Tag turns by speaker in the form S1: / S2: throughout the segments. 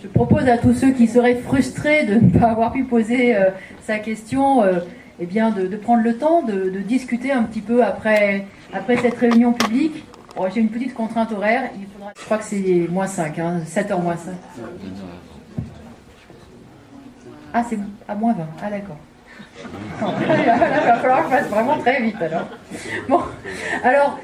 S1: Je propose à tous ceux qui seraient frustrés de ne pas avoir pu poser sa question, eh bien de prendre le temps de discuter un petit peu après cette réunion publique. Bon, j'ai une petite contrainte horaire, je crois que c'est moins 5, 7h moins 5. Ah, c'est à moins 20, ah d'accord. Il va falloir que je fasse vraiment très vite alors. Bon, alors...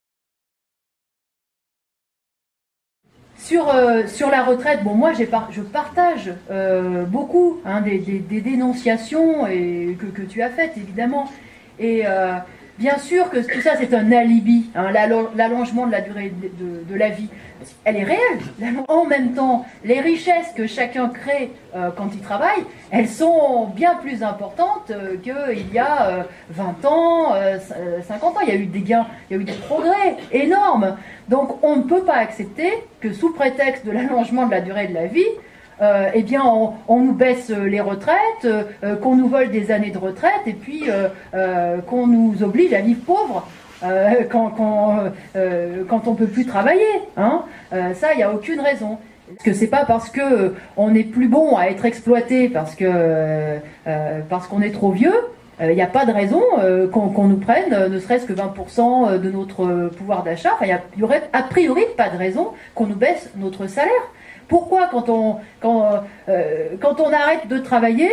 S1: Sur la retraite, bon, moi je partage beaucoup des dénonciations que tu as faites, évidemment. Et bien sûr que tout ça, c'est un alibi, l'allongement de la durée de la vie. Elle est réelle. En même temps, les richesses que chacun crée quand il travaille, elles sont bien plus importantes qu'il y a 20 ans, 50 ans. Il y a eu des gains, il y a eu des progrès énormes. Donc on ne peut pas accepter que sous prétexte de l'allongement de la durée de la vie, eh bien on nous baisse les retraites, qu'on nous vole des années de retraite et puis qu'on nous oblige à vivre pauvre quand on ne peut plus travailler. Ça, il n'y a aucune raison. Parce que c'est pas parce que on est plus bon à être exploité parce qu'on est trop vieux. Il n'y a pas de raison qu'on nous prenne ne serait-ce que 20% de notre pouvoir d'achat. Enfin, il y aurait a priori pas de raison qu'on nous baisse notre salaire. Pourquoi quand on arrête de travailler,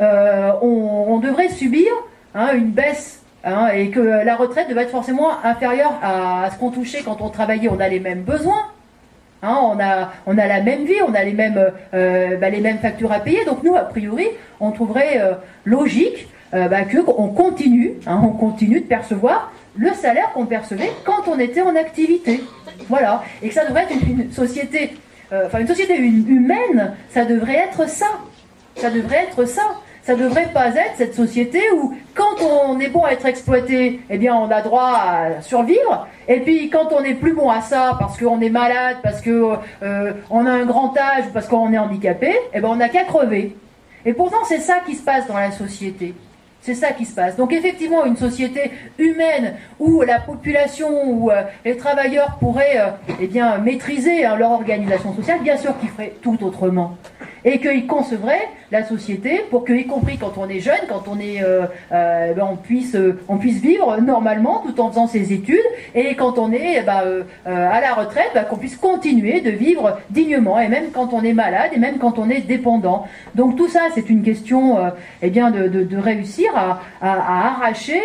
S1: on devrait subir une baisse et que la retraite devrait être forcément inférieure à ce qu'on touchait quand on travaillait? On a les mêmes besoins. On a la même vie, on a les mêmes factures à payer. Donc nous, a priori, on trouverait logique qu'on continue de percevoir le salaire qu'on percevait quand on était en activité. Voilà. Et que ça devrait être une société, une société humaine, ça devrait être ça. Ça devrait être ça. Ça devrait pas être cette société où, quand on est bon à être exploité, eh bien, on a droit à survivre. Et puis, quand on n'est plus bon à ça, parce qu'on est malade, parce que on a un grand âge, parce qu'on est handicapé, eh ben, on n'a qu'à crever. Et pourtant, c'est ça qui se passe dans la société. C'est ça qui se passe. Donc effectivement, une société humaine où la population, où les travailleurs pourraient maîtriser leur organisation sociale, bien sûr qu'ils feraient tout autrement. Et qu'ils concevraient la société pour que, y compris quand on est jeune, quand on est, on puisse vivre normalement tout en faisant ses études, et quand on est à la retraite, qu'on puisse continuer de vivre dignement, et même quand on est malade, et même quand on est dépendant. Donc tout ça, c'est une question de réussir à arracher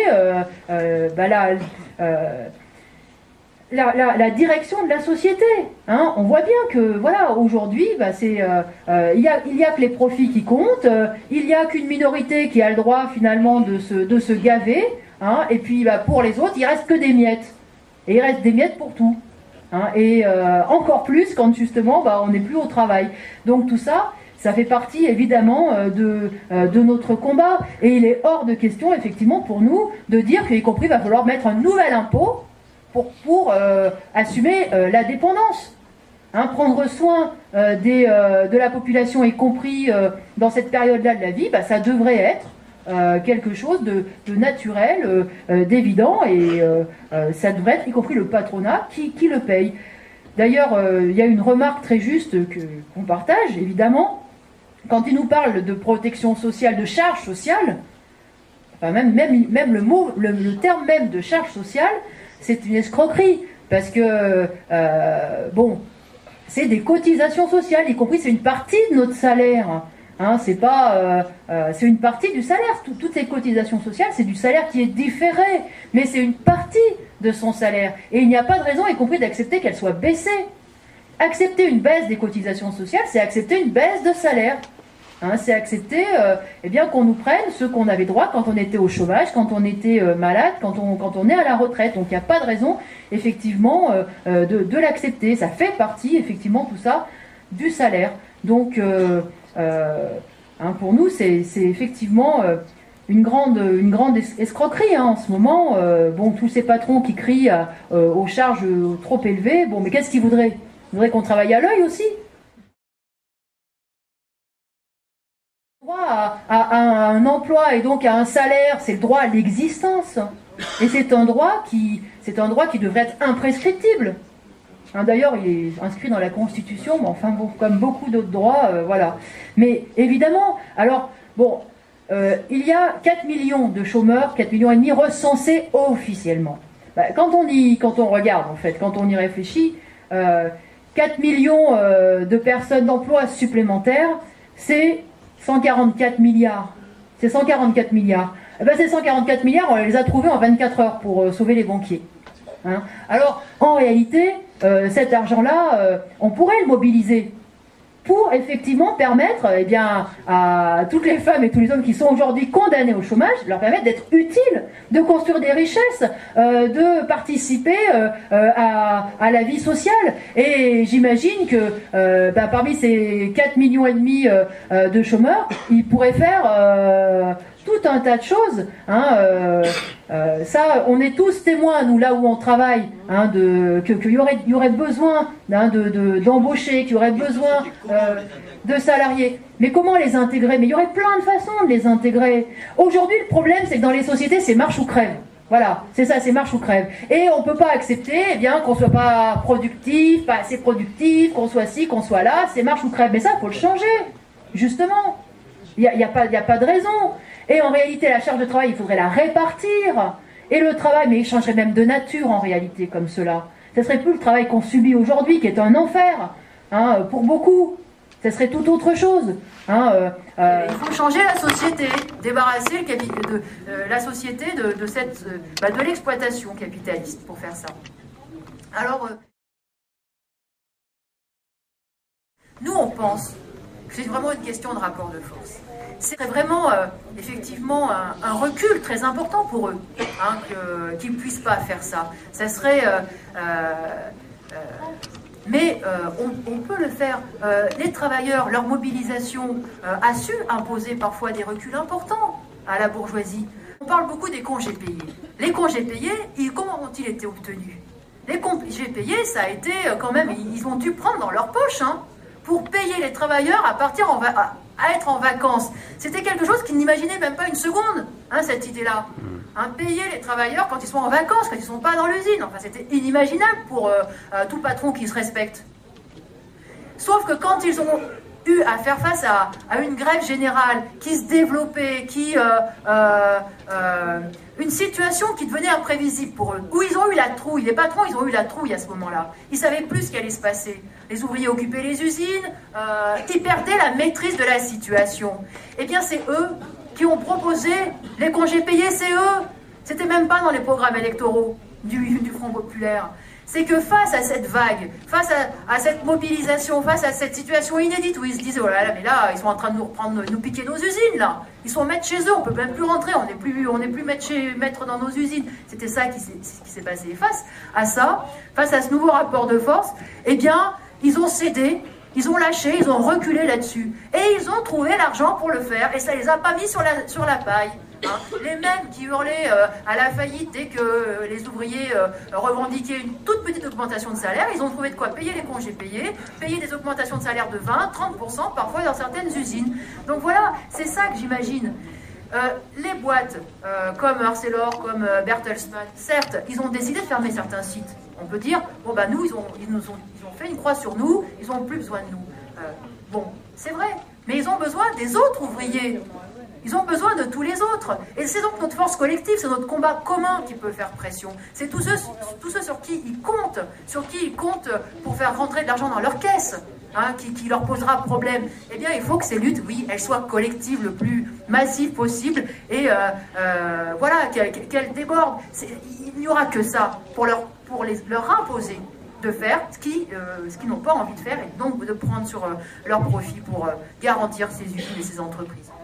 S1: la direction de la société. On voit bien que aujourd'hui, il y a que les profits qui comptent, il y a qu'une minorité qui a le droit finalement de se gaver, et puis pour les autres, il reste que des miettes. Et il reste des miettes pour tout. Et encore plus quand justement on n'est plus au travail. Donc tout ça, ça fait partie évidemment de notre combat. Et il est hors de question effectivement pour nous de dire qu'y compris il va falloir mettre un nouvel impôt pour assumer la dépendance. Prendre soin de la population, y compris dans cette période-là de la vie, ça devrait être quelque chose de naturel, d'évident, et ça devrait être, y compris le patronat, qui le paye. D'ailleurs, il y a une remarque très juste qu'on partage, évidemment, quand il nous parle de protection sociale, de charge sociale, même le terme même de charge sociale, c'est une escroquerie, parce que, c'est des cotisations sociales, y compris c'est une partie de notre salaire. C'est une partie du salaire. Toutes ces cotisations sociales, c'est du salaire qui est différé, mais c'est une partie de son salaire. Et il n'y a pas de raison, y compris d'accepter qu'elle soit baissée. Accepter une baisse des cotisations sociales, c'est accepter une baisse de salaire. C'est accepter qu'on nous prenne ce qu'on avait droit quand on était au chômage, quand on était malade, quand on est à la retraite. Donc il n'y a pas de raison effectivement de l'accepter. Ça fait partie effectivement tout ça du salaire. Donc pour nous c'est effectivement une grande escroquerie en ce moment. Tous ces patrons qui crient aux charges trop élevées, mais qu'est-ce qu'ils voudraient? Ils voudraient qu'on travaille à l'œil aussi. À un emploi et donc à un salaire, c'est le droit à l'existence. Et c'est un droit qui devrait être imprescriptible. Hein, d'ailleurs, il est inscrit dans la Constitution, mais enfin bon, comme beaucoup d'autres droits, voilà. Mais évidemment, alors, bon, il y a 4 millions de chômeurs, 4 millions et demi recensés officiellement. Bah, quand on regarde, en fait, quand on y réfléchit, 4 millions de personnes d'emploi supplémentaires, c'est 144 milliards. C'est 144 milliards. Eh ben, ces 144 milliards, on les a trouvés en 24 heures pour sauver les banquiers. Hein. Alors, en réalité, cet argent-là, on pourrait le mobiliser pour effectivement permettre eh bien, à toutes les femmes et tous les hommes qui sont aujourd'hui condamnés au chômage, leur permettre d'être utiles, de construire des richesses, de participer à la vie sociale. Et j'imagine que parmi ces 4 millions et demi de chômeurs, ils pourraient faire tout un tas de choses. Hein, ça, on est tous témoins, nous, là où on travaille, hein, qu'il y aurait besoin hein, d'embaucher, qu'il y aurait besoin de salariés. Mais comment les intégrer? Mais il y aurait plein de façons de les intégrer. Aujourd'hui, le problème, c'est que dans les sociétés, c'est marche ou crève. Voilà, c'est ça, c'est marche ou crève. Et on ne peut pas accepter eh bien, qu'on ne soit pas productif, pas assez productif, qu'on soit ci, qu'on soit là, c'est marche ou crève. Mais ça, il faut le changer, justement. Il n'y a pas de raison. Et en réalité, la charge de travail, il faudrait la répartir. Et le travail, mais il changerait même de nature en réalité, comme cela. Ce ne serait plus le travail qu'on subit aujourd'hui, qui est un enfer, hein, pour beaucoup. Ce serait tout autre chose. Hein, il faut changer la société, débarrasser la société de l'exploitation capitaliste pour faire ça. Alors, nous, on pense que c'est vraiment une question de rapport de force. C'est vraiment, effectivement, un recul très important pour eux, hein, qu'ils ne puissent pas faire ça. Ça serait... mais on peut le faire. Les travailleurs, leur mobilisation a su imposer parfois des reculs importants à la bourgeoisie. On parle beaucoup des congés payés. Les congés payés, comment ont-ils été obtenus? Les congés payés, ça a été quand même... Ils ont dû prendre dans leur poche, hein, pour payer les travailleurs à être en vacances. C'était quelque chose qu'ils n'imaginaient même pas une seconde, hein, cette idée-là. Hein, payer les travailleurs quand ils sont en vacances, quand ils ne sont pas dans l'usine. Enfin, c'était inimaginable pour tout patron qui se respecte. Sauf que quand ils ont eu à faire face à une grève générale qui se développait, une situation qui devenait imprévisible pour eux, où ils ont eu la trouille, les patrons, ils ont eu la trouille à ce moment-là. Ils ne savaient plus ce qui allait se passer. Les ouvriers occupaient les usines, ils perdaient la maîtrise de la situation. Eh bien, c'est eux qui ont proposé les congés payés, c'est eux. C'était même pas dans les programmes électoraux du Front Populaire. C'est que face à cette vague, face à cette mobilisation, face à cette situation inédite où ils se disent oh là là, mais là, ils sont en train de nous piquer nos usines, là. Ils sont maîtres chez eux, on peut même plus rentrer, on n'est plus maîtres dans nos usines. C'était ça qui s'est passé. Et face à ça, face à ce nouveau rapport de force, eh bien, ils ont cédé, ils ont lâché, ils ont reculé là-dessus. Et ils ont trouvé l'argent pour le faire, et ça les a pas mis sur la paille. Hein. Les mêmes qui hurlaient à la faillite dès que les ouvriers revendiquaient une toute petite augmentation de salaire, ils ont trouvé de quoi payer les congés payés, payer des augmentations de salaire de 20-30% parfois dans certaines usines. Donc voilà, c'est ça que j'imagine. Les boîtes comme Arcelor, comme Bertelsmann, certes, ils ont décidé de fermer certains sites. On peut dire, bon bah nous, ils ont fait une croix sur nous, ils n'ont plus besoin de nous. Bon, c'est vrai, mais ils ont besoin des autres ouvriers. Ils ont besoin de tous les autres. Et c'est donc notre force collective, c'est notre combat commun qui peut faire pression. C'est tous ceux sur qui ils comptent pour faire rentrer de l'argent dans leur caisse, hein, qui leur posera problème. Eh bien, il faut que ces luttes, oui, elles soient collectives le plus massives possible et voilà, qu'elles débordent. Il n'y aura que ça pour leur imposer de faire ce qu'ils n'ont pas envie de faire et donc de prendre sur leur profit pour garantir ces usines et ces entreprises.